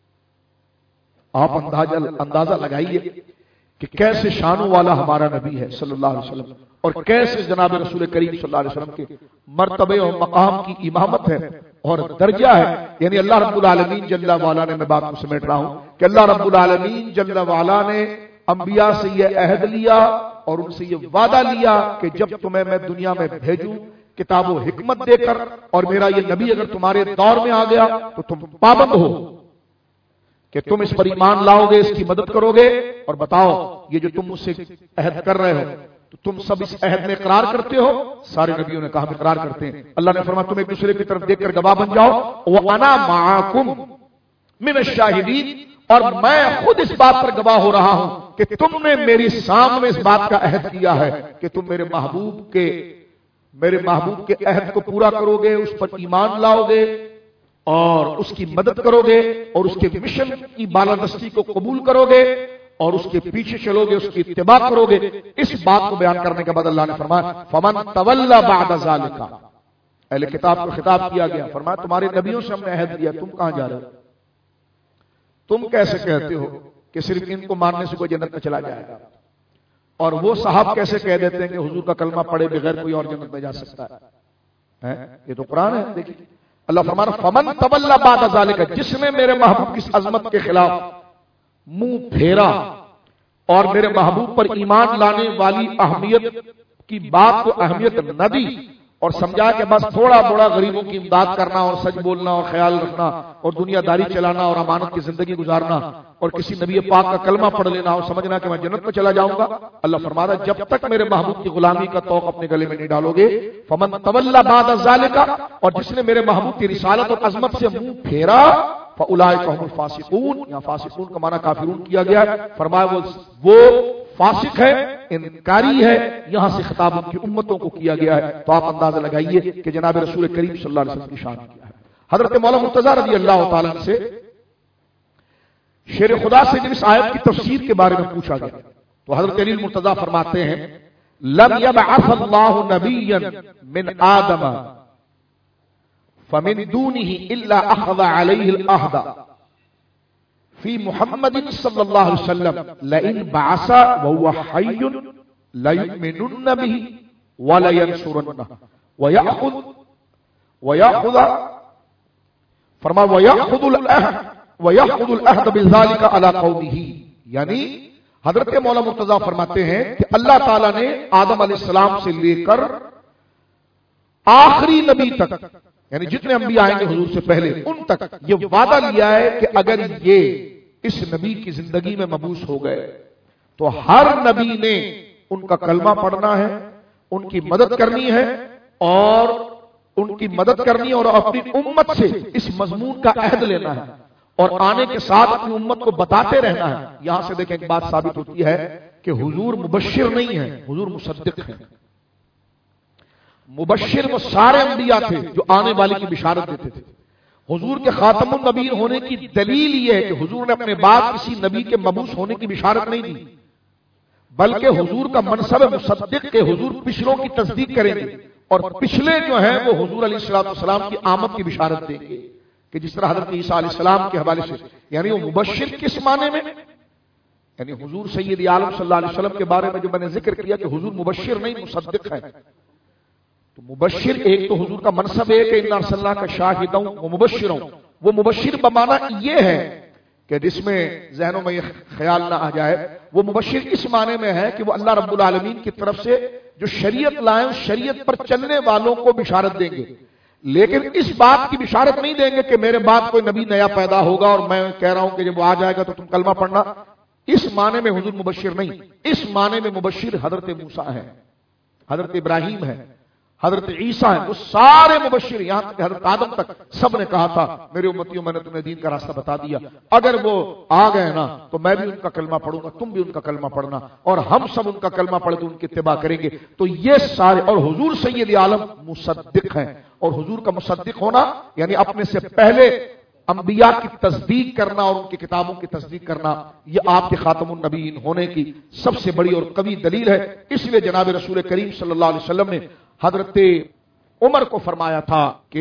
آپ اندازہ لگائیے کہ کیسے شانوں والا ہمارا نبی ہے صلی اللہ علیہ وسلم، اور کیسے جناب رسول کریم صلی اللہ علیہ وسلم کے مرتبے اور مقام کی امامت ہے اور درجہ ہے۔ یعنی اللہ رب العالمین جل وعلا نے، میں بات کو سمیٹ رہا ہوں کہ اللہ رب العالمین جل وعلا نے انبیاء سے یہ عہد لیا اور ان سے یہ وعدہ لیا کہ جب تمہیں میں دنیا میں بھیجوں کتاب و حکمت دے کر، اور میرا یہ نبی اگر تمہارے دور میں آ گیا تو تم پابند ہو کہ تم اس پر ایمان لاؤ گے، اس کی مدد کرو گے، اور بتاؤ یہ جو تم مجھ سے عہد کر رہے ہو تو تم سب اس عہد میں اقرار کرتے ہو؟ سارے نبیوں نے کہا ہم اقرار کرتے ہیں۔ اللہ نے فرمایا تم ایک دوسرے کی طرف دیکھ کر گواہ بن جاؤ۔ وَأَنَا مَعَكُم مِّنَ الشَّاهِدِينَ، اور میں خود اس بات پر گواہ ہو رہا ہوں کہ تم نے میری سامنے اس بات کا عہد کیا ہے کہ تم میرے محبوب کے عہد کو پورا کرو گے، اس پر ایمان لاؤ گے اور اس کی مدد کرو گے اور اس کے مشن کی بالادستی کو قبول کرو گے اور اس کے پیچھے چلو گے، اس کی اتباع کرو گے۔ اس بات کو بیان کرنے کے بعد اللہ نے فرمایا فمن تولی بعد ذلک، اہل کتاب کو خطاب کیا گیا، فرمایا تمہارے نبیوں سے ہم نے عہد لیا، تم کہاں جا رہے ہو؟ تم کیسے کہتے ہو کہ صرف ان کو ماننے سے کوئی جنت میں چلا جائے گا؟ اور وہ صاحب کیسے کہہ دیتے ہیں کہ حضور کا کلمہ پڑھے بغیر کوئی اور جنت میں جا سکتا ہے؟ یہ تو قرآن ہے۔ دیکھیے اللہ فرمانا فمن تولی بعد ذلک، جس نے میرے محبوب کی عظمت کے خلاف منہ پھیرا اور میرے محبوب پر ایمان لانے والی اہمیت کی بات کو اہمیت نہ دی اور سمجھا کہ بس تھوڑا بڑا غریبوں کی امداد کرنا اور سچ بولنا اور خیال رکھنا اور دنیا داری چلانا اور امانت کی زندگی گزارنا اور کسی نبی پاک کا کلمہ پڑھ لینا اور سمجھنا کہ میں جنت میں چلا جاؤں گا، اللہ فرما رہا ہے جب تک میرے محبوب کی غلامی کا طوق اپنے گلے میں نہیں ڈالو گے، فمن تولی بعد ذلک، اور جس نے میرے محبوب کی رسالت اور عظمت سے منہ پھیرا، فاولئک هم الفاسقون، یہاں فاسقون کا معنی کافرون کیا گیا ہے، فرمایا وہ فاسق ہے، انکاری ہے، یہاں سے خطاب ان کی امتوں کو کیا گیا ہے۔ تو آپ اندازہ لگائیے کہ جناب رسول کریم صلی اللہ علیہ وسلم کی شان کیا ہے۔ حضرت مولانا مرتضیٰ رضی اللہ تعالیٰ عنہ سے شیر خدا سے جب اس آیت کی تفسیر کے بارے میں پوچھا گیا تو حضرت علی مرتضیٰ فرماتے ہیں لم یبعث اللہ نبیا من آدم فمن دونه الا اخذ عليه العهد فی محمد صلی اللہ علیہ وسلم لئن بعث وهو حی ليؤمنن به ولینصرنه वयाखुद फरमाया वयाखुदुल अहद बिज़ालिका अला कौमिही, यानी हजरत मौला मुर्तजा फरमाते हैं कि अल्लाह ताला ने आदम अलैहिस्सलाम से लेकर आखिरी नबी तक, यानी जितने अंबिया आएंगे हुजूर से पहले, उन तक ये वादा लिया है कि अगर ये इस नबी की जिंदगी में मबूस हो गए तो हर नबी ने उनका कलमा पढ़ना है, उनकी मदद करनी है और अपनी उम्मत से इस मजमून का अहद लेना है और आने के साथ अपनी उम्मत को बताते रहना है। यहां से देखें एक बात साबित होती है कि हुजूर मुबश्शिर नहीं है, हुजूर मुसद्दिक है। मुबश्शिर वो सारे अंबिया थे जो आने वाले की बिशारत देते थे। हुजूर के खातमुन नबीय्यीन होने की दलील ये है कि हुजूर ने अपने बाद किसी नबी के मबूस होने की बिशारत नहीं दी, बल्कि हुजूर का मनसब मुसद्दिक के हुजूर पिछलों की तस्दीक करेंगे और पिछले जो हैं वो हुजूर अलैहिस्सलाम की आमद की बिशारत देंगे कि जिस तरह हजरत ईसा अलैहिस्सलाम के हवाले से, यानी वो मुबश्शिर किस माने में, यानी हुजूर सय्यद आलम सल्लल्लाहु अलैहि वसल्लम के बारे में जो मैंने जिक्र किया कि हुजूर मुबश्शिर नहीं मुसद्दिक है, तो मुबश्शिर एक तो हुजूर का मनसब है कि इन्ना अर्सलनाका शाहिदन व मुबश्शिरन, वो मुबश्शिर बमाना ये है कि जिसमें ज़हनों में ये ख्याल ना आ जाए, वो मुबश्शिर इस माने में है कि वो अल्लाह रब्बुल आलमीन की तरफ से जो शरीयत लाए उस शरीयत पर चलने वालों को बिशारत देंगे, लेकिन इस बात की बिशारत नहीं देंगे कि मेरे बाद कोई नबी नया पैदा होगा और मैं कह रहा हूं कि जब वो आ जाएगा तो तुम कलमा पढ़ना। इस माने में हुजूर मुबश्शिर नहीं, इस माने में मुबश्शिर हजरत मूसा है, हजरत इब्राहीम है, हजरत ईसा है, वो सारे मुबश्शिर, यहां तक हजरत आदम तक सब ने कहा था मेरे उम्मतियों मैंने तुम्हें दीन का रास्ता बता दिया, अगर वो आ गए ना तो मैं भी उनका कलमा पढ़ूंगा, तुम भी उनका कलमा पढ़ना और हम सब उनका कलमा पढ़ के उनकी इत्तिबा करेंगे। तो ये सारे, और हुजूर सय्यद आलम मुसद्दिक हैं, और हुजूर का मुसद्दिक होना यानी अपने से पहले अंबिया की तस्दीक करना और उनकी किताबों की तस्दीक करना, यह आपके खातमुन नबीय्यीन होने की सबसे बड़ी और कवी दलील है। इसलिए जनाब रसूल करीम सल्लल्लाहु अलैहि वसल्लम ने हजरत उमर को फरमाया था कि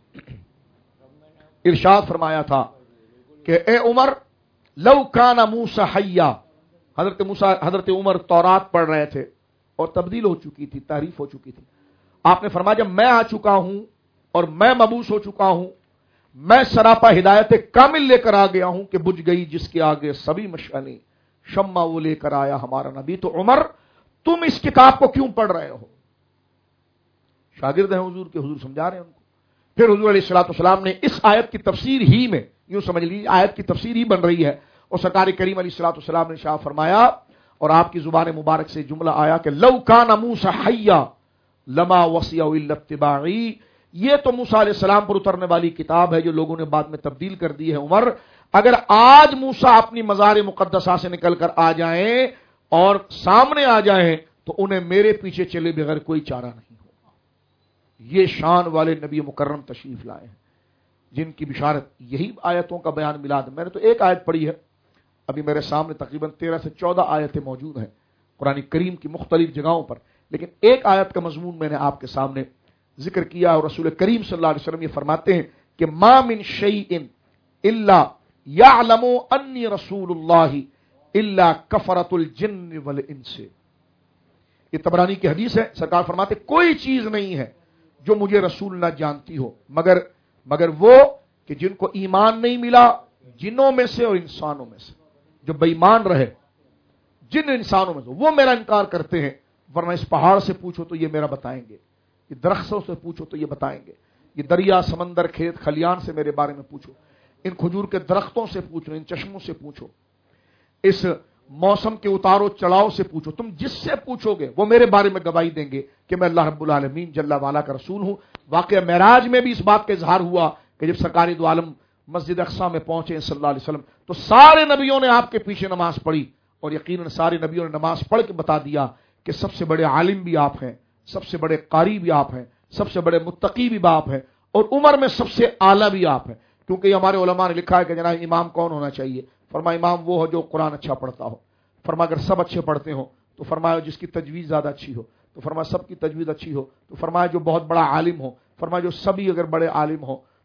इरशाद फरमाया था कि ए उमर लौ काना मूसा हय्या, हजरत उमर तौरात पढ़ रहे थे और तब्दील हो चुकी थी, तारीफ हो चुकी थी। आपने फरमाया जब मैं आ चुका हूं और मैं मबूस हो चुका हूं, मैं सरापा हिदायत कामिल लेकर आ गया हूं कि बुझ गई जिसके आगे सभी मशालें, शम्मा वो लेकर आया हमारा नबी। तो उमर तुम इस किताब को क्यों पढ़ रहे हो? शागिर्द हैं हुजूर के, हुजूर समझा रहे हैं उनको। फिर हुजूर अलैहिस्सलाम ने इस आयत की तफसीर ही में, यूं समझ लीजिए आयत की तफसीर ही बन रही है, और सरकार करीम अलैहिस्सलाम ने शाह फरमाया और आपकी जुबान मुबारक से जुमला आया कि लौ काना मूसा हय्या लमा वसियहु इल्ला इत्तिबाई। ये तो मूसा अलैहिस्सलाम पर उतरने वाली किताब है जो लोगों ने बाद में तब्दील कर दी है। उमर, अगर आज मूसा अपनी मज़ार मुक़द्दसा से निकलकर आ जाएं और सामने आ जाएं तो उन्हें मेरे पीछे चले बगैर कोई चारा नहीं। ये शान वाले नबी मुकर्रम तशरीफ लाए हैं जिनकी बिशारत यही आयतों का बयान मिला। मैंने तो एक आयत पढ़ी है, अभी मेरे सामने तकरीबन 13 से 14 आयतें मौजूद हैं कुरान करीम की मुख्तलिफ जगहों पर, लेकिन एक आयत का मजमून मैंने आपके सामने जिक्र किया और रसूल करीम सल्लल्लाहु अलैहि वसल्लम ये फरमाते हैं कि मा मिन शैइन इल्ला यअलमु अन्नी रसूलुल्लाहि इल्ला कफरतुल जिन्न वल इंस। ये तबरानी की हदीस है। सरकार फरमाते कोई चीज नहीं है जो मुझे रसूल ना जानती हो मगर वो कि जिनको ईमान नहीं मिला जिन्नों में से और इंसानों में से, जो बेईमान रहे जिन इंसानों में से, वो मेरा इनकार करते हैं। वरना इस पहाड़ से पूछो तो ये मेरा बताएंगे, ये दरख्तों से पूछो तो ये बताएंगे, ये दरिया समंदर खेत खलियान से मेरे बारे में पूछो, इन खजूर के दरख्तों से पूछो, इन चश्मों से पूछो, इस मौसम के उतारो चढ़ाव से पूछो, तुम जिससे पूछोगे वो मेरे बारे में गवाही देंगे कि मैं अल्लाह रब्बुल आलमीन जल्ला वाला का रसूल हूं। वाकया मेराज में भी इस बात का इजहार हुआ कि जब सरकारी दो आलम मस्जिद अक्सा में पहुंचे सल्लल्लाहु अलैहि वसल्लम तो सारे नबियों ने आपके पीछे नमाज पढ़ी, और यकीनन सारे नबियों ने नमाज पढ़ के बता दिया कि सबसे बड़े आलिम भी आप हैं, सबसे बड़े कारी भी आप हैं, सबसे बड़े मुत्तकी भी आप हैं, और उम्र में सबसे आला भी आप हैं। क्योंकि हमारे उलमा ने लिखा है कि जनाब इमाम कौन होना चाहिए? फरमाया इमाम वो हो जो कुरान अच्छा पढ़ता हो। फरमाया अगर सब अच्छे पढ़ते हो तो फरमाया जिसकी तजवीज़ ज्यादा अच्छी हो, तो फरमाया सबकी तजवीज़ अच्छी हो, तो फरमाया जो बहुत बड़ा आलिम हो, फरमाया जो सभी अगर बड़े आलिम हो,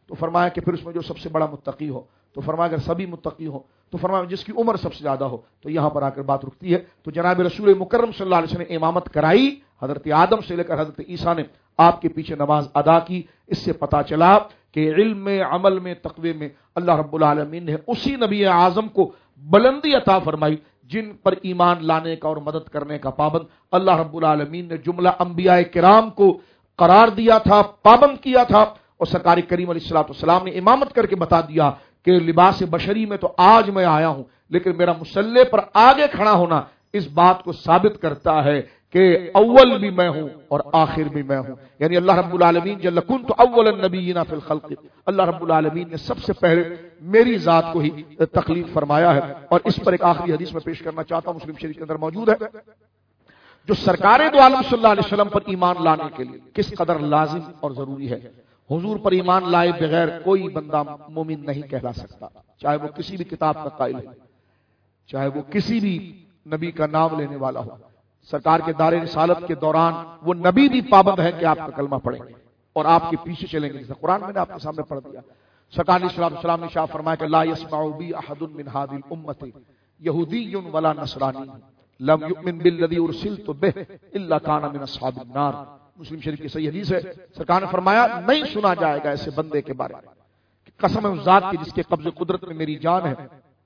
تو فرمایا کہ پھر اس میں جو سب سے بڑا متقی ہو، تو فرمایا اگر سبھی متقی ہو تو فرمایا جس کی عمر سب سے زیادہ ہو. تو یہاں پر آ کر بات رکتی ہے. تو جناب رسول مکرم صلی اللہ علیہ وسلم نے امامت کرائی، حضرت آدم سے لے کر حضرت عیسیٰ نے آپ کے پیچھے نماز ادا کی. اس سے پتا چلا کہ علم میں، عمل میں، تقوی میں اللہ رب العالمین نے اسی نبی اعظم کو بلندی عطا فرمائی جن پر ایمان لانے کا اور مدد کرنے کا پابند اللہ رب العالمین نے جملہ انبیاء کرام کو قرار دیا تھا، پابند کیا تھا. اور سرکار کریم علیہ الصلوۃ والسلام نے امامت کر کے بتا دیا کہ لباس بشری میں تو آج میں آیا ہوں، لیکن میرا مصلی پر آگے کھڑا ہونا اس بات کو ثابت کرتا ہے کہ اول بھی میں ہوں اور آخر بھی میں ہوں. یعنی اللہ رب العالمین جل کنت اول النبیین فی الخلق، اللہ رب العالمین نے سب سے پہلے میری ذات کو ہی تخلیق فرمایا ہے. اور اس پر ایک آخری حدیث میں پیش کرنا چاہتا ہوں، مسلم شریف کے اندر موجود ہے، جو سرکار دو عالم صلی اللہ علیہ وسلم پر ایمان لانے کے لیے کس قدر لازم اور ضروری ہے. حضور پر ایمان لائے بغیر کوئی بندہ مومن نہیں کہلا سکتا، چاہے وہ کسی بھی کتاب کا قائل ہے، چاہے وہ کسی بھی نبی کا نام لینے والا ہو. سرکار کے دار رسالت کے دوران وہ نبی بھی پابند ہے کہ آپ کا کلمہ پڑھیں اور آپ کے پیچھے چلیں گے. جیسے قرآن میں نے آپ کے سامنے پڑھ دیا. سرکار علیہ السلام نے شاہ فرمایا کہ لا يسمع بی احد من هذه الامه یہودی ولا نصرانی لم یؤمن بالذی ارسلت به الا كان من اصحاب النار. مسلم شریف کی صحیح حدیث ہے. سرکار نے فرمایا نہیں سنا جائے گا ایسے بندے کے بارے میں، قسم ہے اس ذات کی جس کے قبض قدرت میں میری جان ہے،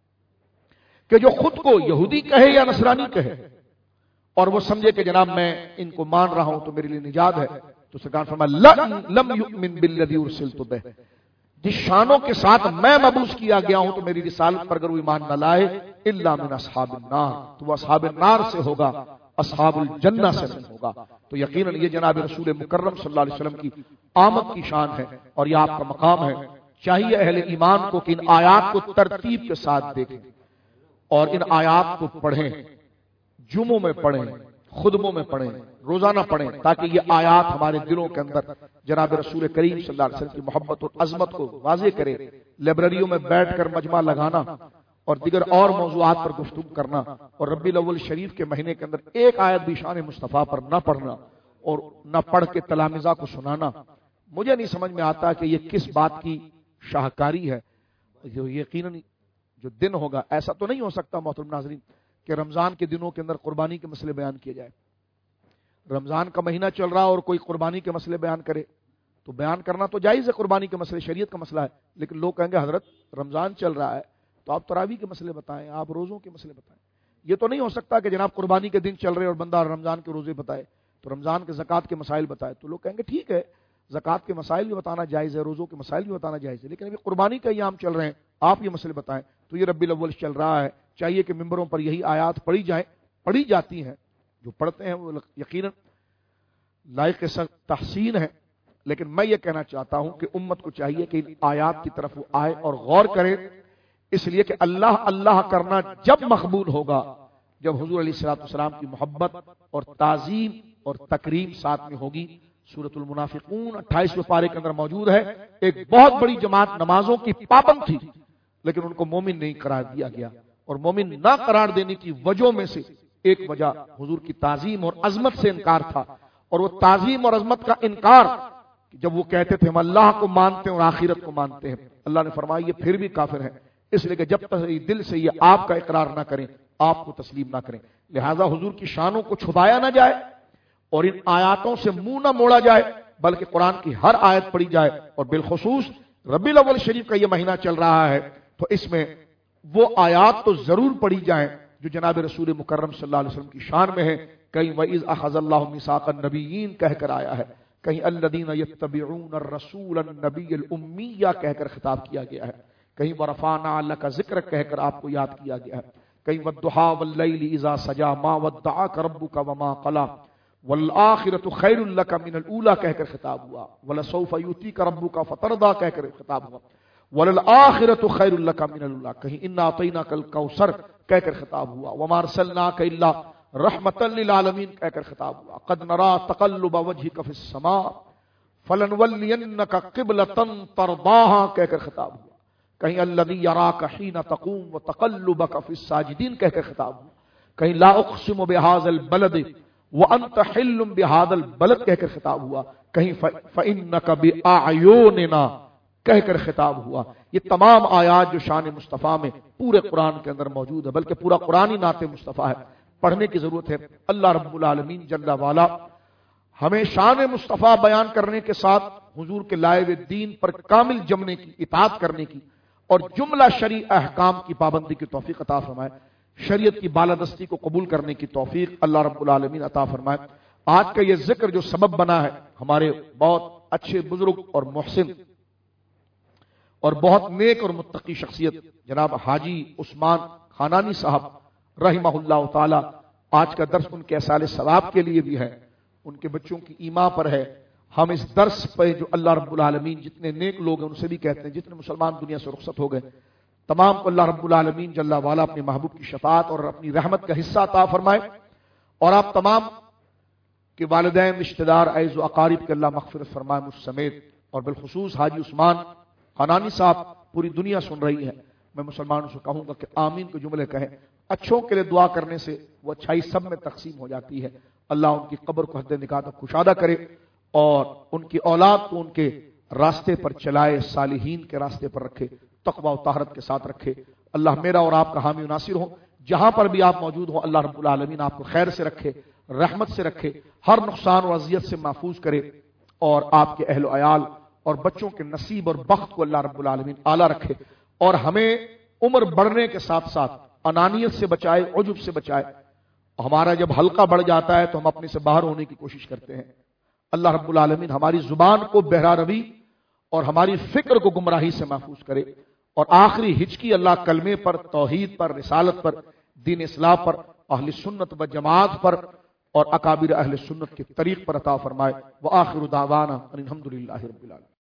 کہ جو خود کو یہودی کہے یا نصرانی کہے اور وہ سمجھے کہ جناب میں ان کو مان رہا ہوں تو میرے لیے نجات ہے. تو سرکار فرمایا لم یؤمن بالذی ارسلت به، جس شانوں کے ساتھ میں مبعوث کیا گیا ہوں تو میری رسالت پر اگر وہ ایمان نہ لائے الا من اصحاب النار، تو وہ اصحاب النار سے ہوگا، اصحاب الجنہ سے نہیں ہوگا. تو یقیناً یہ جناب رسول مکرم صلی اللہ علیہ وسلم کی آمد کی شان ہے اور یہ آپ کا مقام ہے. چاہیے اہل ایمان کو کہ ان آیات کو ترتیب کے ساتھ دیکھیں اور ان آیات کو پڑھیں، جمعوں میں پڑھیں، خطبوں میں پڑھیں، روزانہ پڑھیں، تاکہ یہ آیات ہمارے دلوں کے اندر جناب رسول کریم صلی اللہ علیہ وسلم کی محبت اور عظمت کو واضح کرے. لائبریریوں میں بیٹھ کر مجمع لگانا اور دیگر اور موضوعات پر گفتگو کرنا اور ربیع الاول شریف کے مہینے کے اندر ایک آیت بھی شان مصطفیٰ پر نہ پڑھنا اور نہ پڑھ کے تلامذہ کو سنانا، مجھے نہیں سمجھ میں آتا کہ یہ کس بات کی شاہکاری ہے. جو یقیناً جو دن ہوگا ایسا تو نہیں ہو سکتا محترم ناظرین کہ رمضان کے دنوں کے اندر قربانی کے مسئلے بیان کیے جائے. رمضان کا مہینہ چل رہا اور کوئی قربانی کے مسئلے بیان کرے تو بیان کرنا تو جائز ہے، قربانی کے مسئلے شریعت کا مسئلہ ہے، لیکن لوگ کہیں گے حضرت رمضان چل رہا ہے تو آپ تراویح کے مسئلے بتائیں، آپ روزوں کے مسئلے بتائیں. یہ تو نہیں ہو سکتا کہ جناب قربانی کے دن چل رہے اور بندہ رمضان کے روزے بتائے، تو رمضان کے زکوٰۃ کے مسائل بتائے. تو لوگ کہیں گے ٹھیک ہے، زکوٰۃ کے مسائل بھی بتانا جائز ہے، روزوں کے مسائل بھی بتانا جائز ہے، لیکن ابھی قربانی کا ایام چل رہے ہیں، آپ یہ مسئلے بتائیں. تو یہ ربیع الاول چل رہا ہے، چاہیے کہ ممبروں پر یہی آیات پڑھی جائیں، پڑھی جاتی ہیں، جو پڑھتے ہیں وہ یقیناً لائق تحسین ہے. لیکن میں یہ کہنا چاہتا ہوں کہ امت کو چاہیے کہ ان آیات کی طرف وہ آئے اور غور کرے، اس لیے کہ اللہ اللہ کرنا جب مقبول ہوگا جب حضور علیہ الصلوۃ والسلام کی محبت اور تعظیم اور تکریم ساتھ میں ہوگی. سورۃ المنافقون 28ویں پارے کے اندر موجود ہے. ایک بہت بڑی جماعت نمازوں کی پابند تھی لیکن ان کو مومن نہیں قرار دیا گیا، اور مومن نہ قرار دینے کی وجہوں میں سے ایک وجہ حضور کی تعظیم اور عظمت سے انکار تھا. اور وہ تعظیم اور عظمت کا انکار جب وہ کہتے تھے ہم اللہ کو مانتے ہیں اور آخرت کو مانتے ہیں، اللہ نے فرمایا یہ پھر بھی کافر ہیں، اس لیے کہ جب تک دل سے یہ آپ کا اقرار نہ کریں، آپ کو تسلیم نہ کریں. لہذا حضور کی شانوں کو چھپایا نہ جائے اور ان آیاتوں سے منہ نہ موڑا جائے، بلکہ قرآن کی ہر آیت پڑھی جائے. اور بالخصوص ربیع الاول شریف کا یہ مہینہ چل رہا ہے تو اس میں وہ آیات تو ضرور پڑھی جائیں جو جناب رسول مکرم صلی اللہ علیہ وسلم کی شان میں ہے. کہیں وَإِذْ أَخَذَ اللَّهُ مِيثَاقَ النَّبِيِّينَ کہہ کر آیا ہے، کہیں الَّذِينَ يَتَّبِعُونَ الرَّسُولَ النَّبِيَّ الْأُمِّيَّ کہہ کر خطاب کیا گیا ہے، کہیں وَرَفَعْنَا لَكَ ذِكْرَكَ کہہ کر آپ کو یاد کیا گیا ہے، کہیں وَالضُّحَىٰ وَاللَّيْلِ إِذَا سَجَىٰ مَا وَدَّعَكَ رَبُّكَ وَمَا قَلَىٰ وَالْآخِرَةُ خَيْرٌ لَكَ مِنَ الْأُولَىٰ کہہ کر خطاب ہوا، وَلَسَوْفَ يُؤْتِيكَ رَبُّكَ فَتَرْضَىٰ کہہ کر خطاب ہوا، وَلَلْآخِرَةُ خَيْرٌ لَكَ مِنَ الْأُولَىٰ کہیں إِنَّا أَعْطَيْنَاكَ الْكَوْثَرَ کہہ کر خطاب ہوا، وَمَا أَرْسَلْنَاكَ إِلَّا رحمۃ للعالمین کہہ کر خطاب ہوا. قد نرى تقلب وجهك في السماء فلنولينك قبلة ترضاها کہہ کر خطاب ہوا. کہیں الذي يراك حين تقوم وتقلبك في الساجدين کہہ کر خطاب ہوا. کہیں لا اقسم بهذا البلد وانت حل بهذا البلد کہہ کر خطاب ہوا. کہیں فانك باعيننا کہہ کر خطاب ہوا۔ یہ تمام آیات جو شان مصطفیٰ میں پورے قرآن کے اندر موجود ہے، بلکہ پورا قرآن ہی نعت مصطفیٰ ہے، پڑھنے کی ضرورت ہے۔ اللہ رب العالمین جل والا ہمیں شان مصطفیٰ بیان کرنے کے ساتھ حضور کے لائے ہوئے دین پر کامل جمنے کی، اطاعت کرنے کی اور جملہ شرعی احکام کی پابندی کی توفیق عطا فرمائے، شریعت کی بالادستی کو قبول کرنے کی توفیق اللہ رب العالمین عطا فرمائے۔ آج کا یہ ذکر جو سبب بنا ہے، ہمارے بہت اچھے بزرگ اور محسن اور بہت نیک اور متقی شخصیت جناب حاجی عثمان خانانی صاحب رحمہ اللہ تعالی، آج کا درس ان کے اصال ثواب کے لیے بھی ہے، ان کے بچوں کی ایما پر ہے۔ ہم اس درس پہ جو اللہ رب العالمین جتنے نیک لوگ ہیں ان سے بھی کہتے ہیں، جتنے مسلمان دنیا سے رخصت ہو گئے تمام کو اللہ رب العالمین جل والا اپنے محبوب کی شفاعت اور اپنی رحمت کا حصہ عطا فرمائے، اور آپ تمام کے والدین، رشتہ دار، اعز و اقارب کے اللہ مغفرت فرمائے مجھ سمیت، اور بالخصوص حاجی عثمان خانانی صاحب پوری دنیا سن رہی ہے، میں مسلمانوں سے کہوں گا کہ آمین کے جملے کہیں۔ اچھوں کے لیے دعا کرنے سے وہ اچھائی سب میں تقسیم ہو جاتی ہے۔ اللہ ان کی قبر کو حد نکاح تک کشادہ کرے اور ان کی اولاد کو ان کے راستے پر چلائے، صالحین کے راستے پر رکھے، تقوی و طہارت کے ساتھ رکھے۔ اللہ میرا اور آپ کا حامی و ناصر ہو، جہاں پر بھی آپ موجود ہوں اللہ رب العالمین آپ کو خیر سے رکھے، رحمت سے رکھے، ہر نقصان و اذیت سے محفوظ کرے، اور آپ کے اہل و عیال اور بچوں کے نصیب اور بخت کو اللہ رب العالمین اعلیٰ رکھے، اور ہمیں عمر بڑھنے کے ساتھ ساتھ انانیت سے بچائے، عجب سے بچائے۔ ہمارا جب حلقہ بڑھ جاتا ہے تو ہم اپنے سے باہر ہونے کی کوشش کرتے ہیں۔ اللہ رب العالمین ہماری زبان کو بہرا روی اور ہماری فکر کو گمراہی سے محفوظ کرے، اور آخری ہچکی اللہ کلمے پر، توحید پر، رسالت پر، دین اسلام پر، اہل سنت و جماعت پر اور اکابر اہل سنت کے طریق پر عطا فرمائے۔ وآخر دعوانا ان الحمد للہ رب العالمین۔